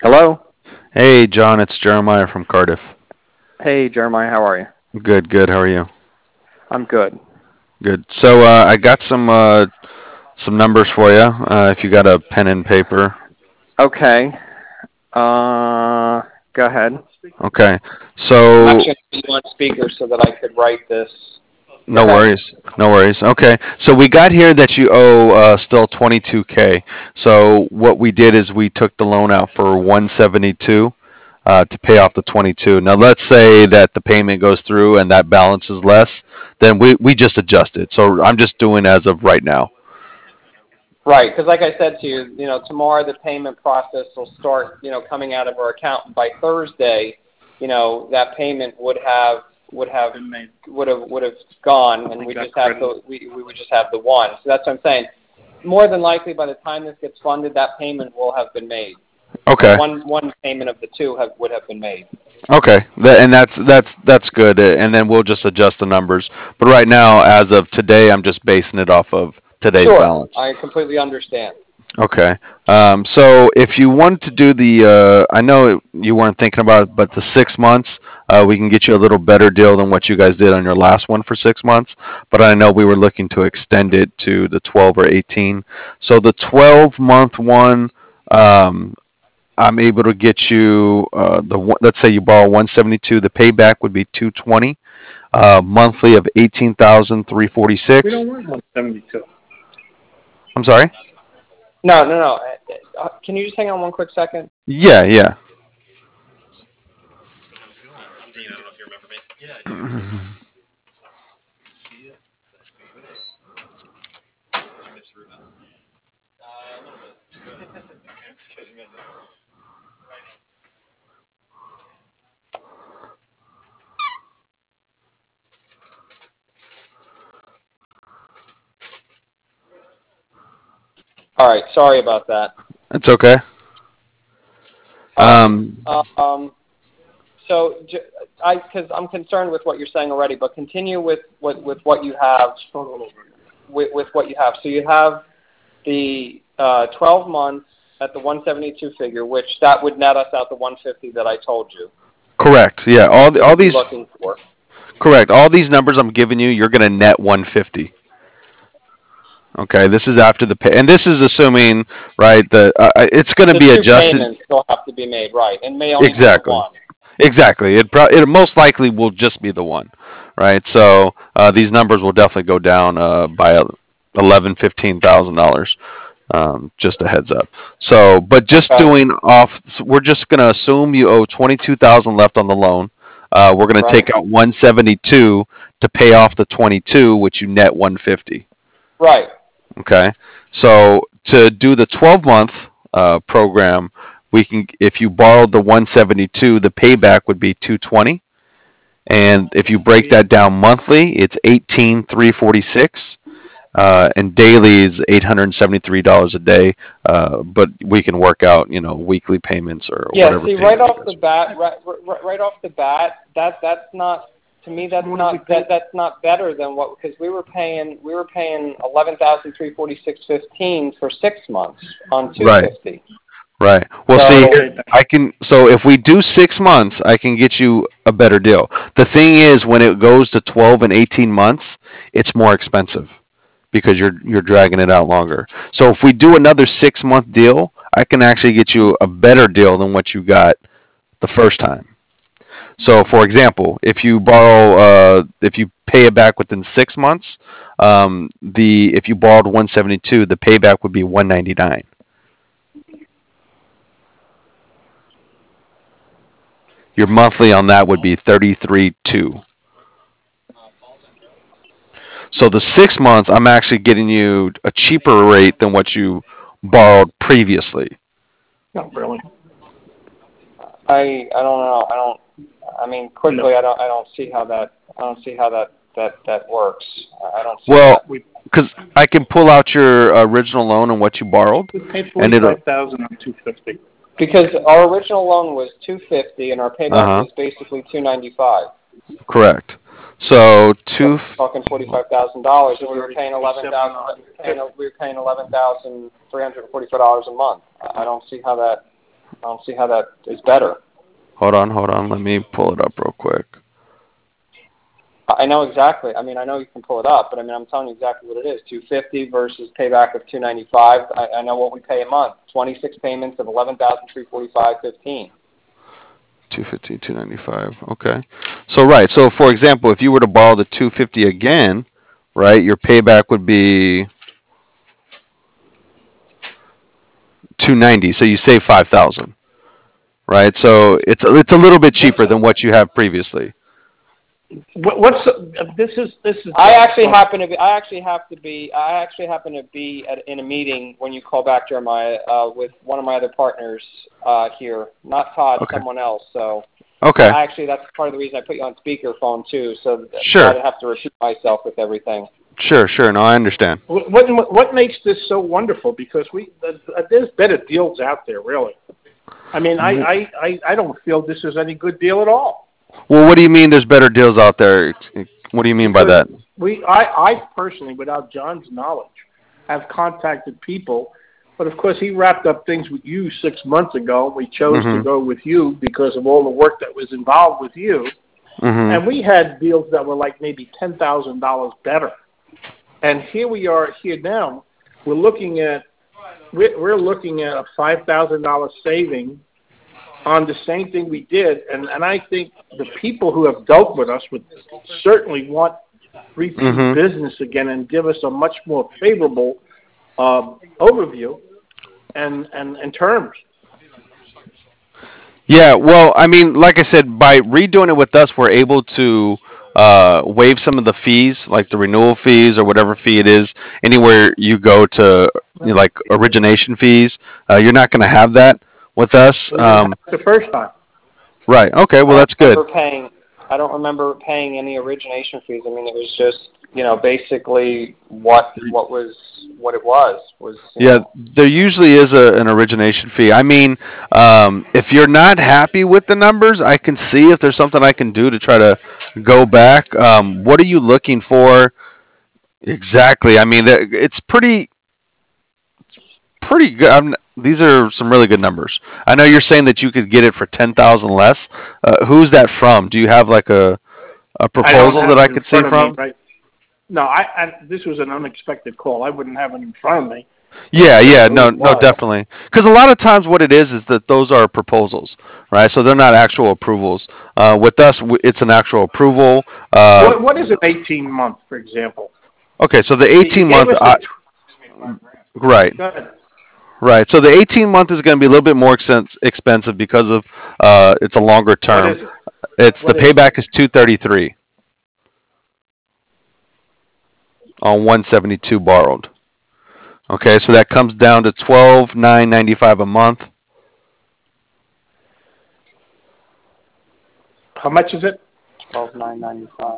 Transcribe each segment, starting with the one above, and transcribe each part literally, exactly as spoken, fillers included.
Hello? Hey, John, it's Jeremiah from Cardiff. Hey, Jeremiah, how are you? Good, good. How are you? I'm good. Good. So uh, I got some uh, some numbers for you. Uh, if you got a pen and paper. Okay. Uh, go ahead. Okay. I'm So actually going to be on speaker so that I could write this. Go no ahead. worries. No worries. Okay. So we got here that you owe uh, still twenty-two k. So what we did is we took the loan out for one seventy-two uh, to pay off the twenty-two. Now let's say that the payment goes through and that balance is less, then we we just adjust it. So I'm just doing as of right now. Right, because like I said to you, you know, tomorrow the payment process will start, you know, coming out of our account. And by Thursday, you know, that payment would have would have would have would have gone, and we just have the we we would just have the one. So that's what I'm saying. More than likely, by the time this gets funded, that payment will have been made. Or Okay. one one payment of the two have would have been made. Okay, Tha- and that's that's that's good, uh, and then we'll just adjust the numbers. But right now, as of today, I'm just basing it off of today's Sure, balance. I completely understand. Okay. Um, so if you want to do the, uh, I know you weren't thinking about it, but the six months, uh, we can get you a little better deal than what you guys did on your last one for six months. But I know we were looking to extend it to the twelve or eighteen. So the twelve month one, um, I'm able to get you uh, the one- let's say you borrow one seventy-two, the payback would be two twenty, uh, monthly of eighteen thousand three forty We six. don't want one seventy-two. I'm sorry. No, no, no. Uh, uh, Can you just hang on one quick second? Yeah, yeah. All right, sorry about that. It's okay. All right. Um, Um, so j- I, because I'm concerned with what you're saying already, but continue with what with what you have with, with what you have. So you have the uh, twelve months at the one seventy-two figure, which that would net us out the one fifty that I told you correct. Yeah. All the, all you'd be these looking for. correct. All these numbers I'm giving you, you're gonna net one fifty. Okay. This is after the pay, and this is assuming right that uh, uh, it's gonna The be two adjusted. payments still have to be made, right, and may only be the Exactly. one. Exactly. It pro- it most likely will just be the one, right? So uh, these numbers will definitely go down uh, by eleven, fifteen thousand dollars. Um, just a heads up. So, but just Okay. doing off, so we're just gonna assume you owe twenty two thousand left on the loan. Uh, we're gonna Right. take out one seventy two to pay off the twenty two, which you net one fifty. Right. Okay. So to do the twelve month uh, program, we can if you borrowed the one seventy two, the payback would be two twenty. And if you break that down monthly, it's eighteen three forty six. Uh, and daily is eight hundred seventy three dollars a day. Uh, but we can work out, you know, weekly payments or Yeah, whatever see, right payment you off the guys. bat, right, right, right off the bat, that that's not to me. That's What did we not pay? that that's not better than what because we were paying we were paying eleven thousand three forty six fifteen for six months on two Right, fifty. right. Well, see, So Okay, then. I can. So if we do six months, I can get you a better deal. The thing is, when it goes to twelve and eighteen months, it's more expensive because you're you're dragging it out longer. So if we do another six month deal, I can actually get you a better deal than what you got the first time. So for example, if you borrow, uh, if you pay it back within six months, um, the if you borrowed one seventy two, the payback would be one ninety nine. Your monthly on that would be thirty three two. So the six months, I'm actually getting you a cheaper rate than what you borrowed previously. Not really. I I don't know. I don't. I mean, No. quickly, I don't I don't see how that I don't see how that that that works. I don't see Well, that We because I can pull out your original loan and what you borrowed, we paid and it'll. forty-five thousand on two fifty. because our original loan was two fifty and our Uh payback huh. was basically two ninety five. Correct. So two. Talking forty five thousand dollars, and So we we were already paying paid eleven seven thousand. on We were paying we were paying eleven thousand three hundred forty four dollars a month. I I don't see how that. I don't see how that is better. Hold on, hold on. Let me pull it up real quick. I know exactly. I mean, I know you can pull it up, but I mean, I'm telling you exactly what it is. two hundred fifty versus payback of two hundred ninety-five. I, I know what we pay a month. twenty-six payments of eleven thousand three hundred forty-five dollars and fifteen cents. two hundred fifty, two hundred ninety-five. Okay. So right. So for example, if you were to borrow the two hundred fifty again, right, your payback would be two hundred ninety. So you save five thousand. Right? So it's it's a little bit cheaper than what you have previously. What, what's uh, this is this is. I actually happen to be. I actually have to be. I actually happen to be at, in a meeting when you call back, Jeremiah, uh, with one of my other partners uh, here. Not Todd, Okay. someone else. So. Okay. I actually, that's part of the reason I put you on speakerphone too, so that Sure. I don't have to repeat myself with everything. Sure, sure. No, I understand. What what, what makes this so wonderful? Because we uh, there's better deals out there, really. I mean, I, I, I, I don't feel this is any good deal at all. Well, what do you mean there's better deals out there? What do you mean by that? We, I, I personally, without John's knowledge, have contacted people, but of course he wrapped up things with you six months ago, and we chose Mm-hmm. to go with you because of all the work that was involved with you. Mm-hmm. And we had deals that were like maybe ten thousand dollars better. And here we are here now. We're looking at we're, we're looking at a five thousand dollars saving on the same thing we did. And, and I think the people who have dealt with us would certainly want repeat Mhm. business again and give us a much more favorable um, overview and, and, and terms. Yeah, well, I mean, like I said, by redoing it with us, we're able to uh, waive some of the fees, like the renewal fees or whatever fee it is. Anywhere you go to, you know, like origination fees, uh, you're not going to have that with us. We didn't Um, have it the first time. right. Okay. Well, I that's don't good. remember Paying, I don't remember paying any origination fees. I mean, it was just, you know, basically what what was what it was was. You Yeah, know, there usually is a, an origination fee. I mean, um, if you're not happy with the numbers, I can see if there's something I can do to try to go back. Um, what are you looking for exactly? I mean, that- it's pretty pretty good. I'm, these are some really good numbers. I know you're saying that you could get it for ten thousand less. Uh, who's that from? Do you have like a a I don't proposal have that it I in could see front of me, from? right? No, I, I this was an unexpected call. I wouldn't have it in front of me. Yeah, yeah, who no, it no, was. definitely. Because a lot of times, what it is is that those are proposals, right? So they're not actual approvals. Uh, with us, w- it's an actual approval. Uh, What, what is an eighteen month, for example? okay, so the You eighteen gave month, us I, the- right, Go ahead. right. So the eighteen month is going to be a little bit more expen- expensive because of uh, it's a longer What term. is it? It's What the is it? payback is two thirty three on one seventy two borrowed. Okay, so that comes down to twelve nine ninety five a month. How much is it? twelve nine ninety five.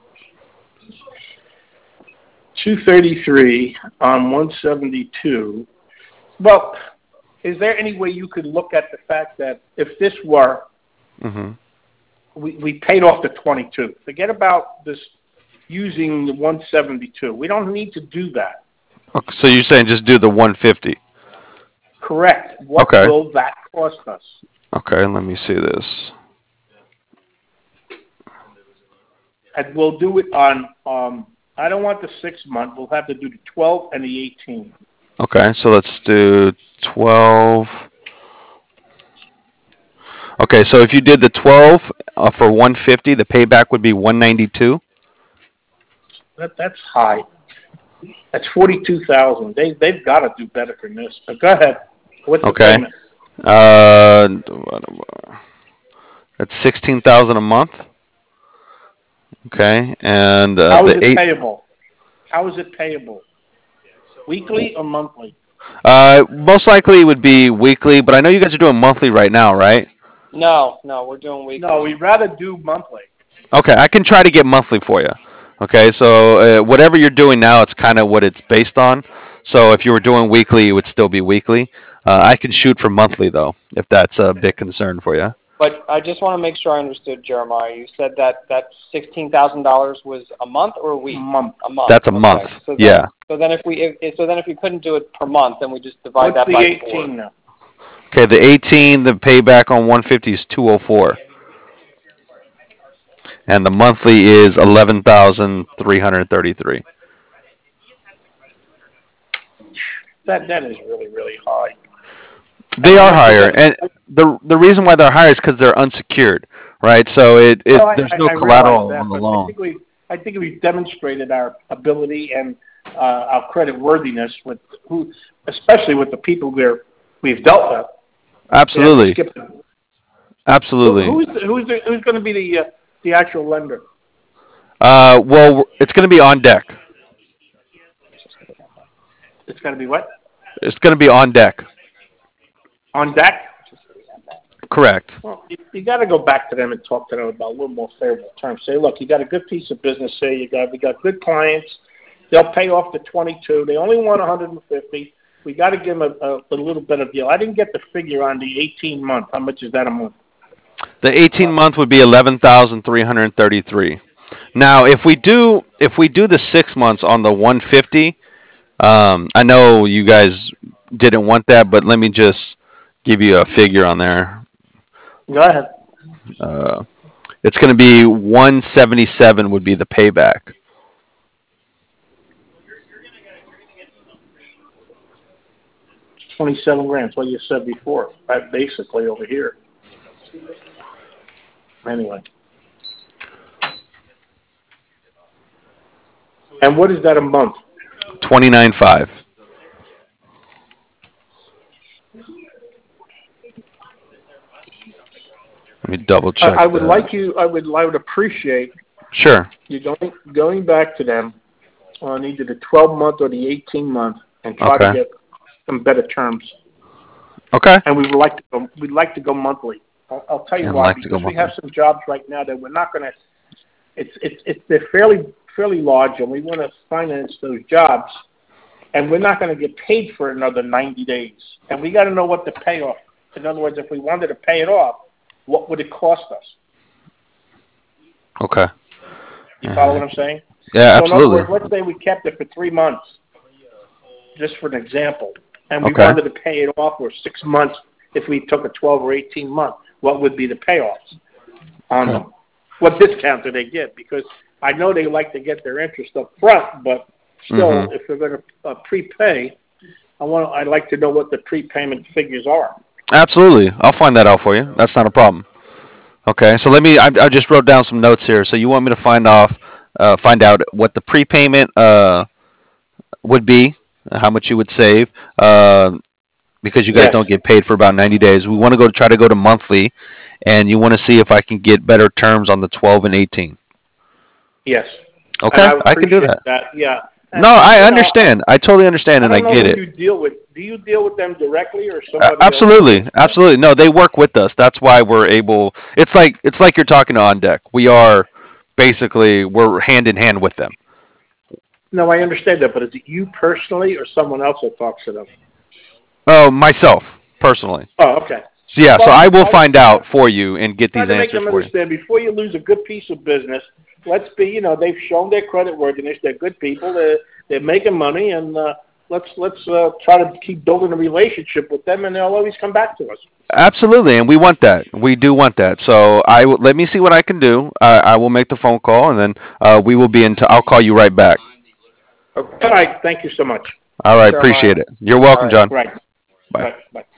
Two thirty three on one seventy two. Well, is there any way you could look at the fact that if this were hmm we, we paid off the twenty two. Forget about this using the one seventy two. We don't need to do that. Okay, so you're saying just do the one fifty. Correct. What Okay. will that cost us? Okay, let me see this. And we'll do it on um I don't want the six month. We'll have to do the twelve and the eighteen. Okay, so let's do twelve. Okay, so if you did the twelve uh, for one fifty, the payback would be one ninety-two. That that's high. That's forty two thousand. They they've got to do better than this. But go ahead. What's the Okay. payment? Uh, that's sixteen thousand a month. Okay, and uh, How is the it eight. payable? How is it payable? Weekly or monthly? Uh, most likely it would be weekly, but I know you guys are doing monthly right now, right? No, no, we're doing weekly. No, we'd rather do monthly. Okay, I can try to get monthly for you. Okay, so uh, whatever you're doing now, it's kind of what it's based on. So if you were doing weekly, it would still be weekly. Uh, I can shoot for monthly though, if that's a big concern for you. But I just want to make sure I understood, Jeremiah. You said that that sixteen thousand dollars was a month or a week? A month. A month. That's a Okay. month. So then, Yeah. So then, if we if, so then if we couldn't do it per month, then we just divide What's that the by eighteen four. now? Okay, the eighteen, the payback on one fifty is two oh four. And the monthly is eleven thousand three hundred thirty-three. That that is really really high. They And are once higher, again, and the the reason why they're higher is because they're unsecured, right? So it, it well, I, there's I, no I collateral realize that, on the but I loan. think we I think we've demonstrated our ability and uh, our credit worthiness with who, especially with the people we're we've dealt with. Absolutely, Skip- absolutely. Who, who's the, who's the, who's going to be the uh, the actual lender? Uh, well, it's going to be on deck. It's going to be what? It's going to be on deck. On deck? Correct. Well, you, you got to go back to them and talk to them about a little more favorable terms. Say, look, you got a good piece of business. Say you got we got good clients. They'll pay off the twenty-two. They only want one hundred fifty. We got to give them a, a, a little bit of deal. I didn't get the figure on the eighteen month. How much is that a month? The eighteen month would be eleven thousand three hundred thirty-three. Now, if we do if we do the six months on the one fifty, um, I know you guys didn't want that, but let me just give you a figure on there. Go ahead. Uh, it's going to be one seventy-seven would be the payback. twenty-seven grand. That's what you said before. Right, basically over here. Anyway. And what is that a month? Twenty-nine five. Let me double check. I, I would that. like you. I would. I would appreciate. Sure. You going going back to them on either the twelve month or the eighteen month and try Okay. to get some better terms. Okay. And we would like to go. We'd like to go monthly. I'll, I'll tell you And why. like to go Because we monthly. have some jobs right now that we're not going to. It's it's it's they're fairly fairly large, and we want to finance those jobs, and we're not going to get paid for another ninety days. And we got to know what the payoff. In other words, if we wanted to pay it off, what would it cost us? Okay. You follow what I'm saying? Yeah, so absolutely. In other words, let's say we kept it for three months, just for an example, and we Okay. wanted to pay it off for six months if we took a twelve or eighteen month. What would be the payoffs on Okay. them? What discount do they get? Because I know they like to get their interest up front, but still, Mhm. if they're going to uh, prepay, I want I'd like to know what the prepayment figures are. Absolutely. I'll find that out for you. That's not a problem. Okay. So let me. I, I just wrote down some notes here. So you want me to find off, uh, find out what the prepayment uh would be, how much you would save, uh, because you guys Yes. don't get paid for about ninety days. We want to go try to go to monthly, and you want to see if I can get better terms on the twelve and eighteen. Yes. Okay, And I, I can do appreciate that. Yeah. And, No, I you know, understand. I totally understand, and I I don't know get who it. you deal with. Do you deal with them directly or Uh, somebody absolutely, else? absolutely. No, they work with us. That's why we're able. It's like it's like you're talking to On Deck. We are basically we're hand in hand with them. No, I understand that, but is it you personally or someone else that talks to them? Oh, myself personally. Oh, okay. So yeah, so Well, I will I- find out for you and get Try these to make answers them for you. understand before you lose a good piece of business. Let's be, you know, they've shown their credit worthiness. They're good people. They're they're making money, and uh, let's let's uh, try to keep building a relationship with them, and they'll always come back to us. Absolutely, and we want that. We do want that. So I will, let me see what I can do. I, I will make the phone call, and then uh, we will be in. T- I'll call you right back. Okay. All right. Thank you so much. All right, Sure, appreciate Mike. it. You're welcome, All right. John. Right. Bye. Right. Bye.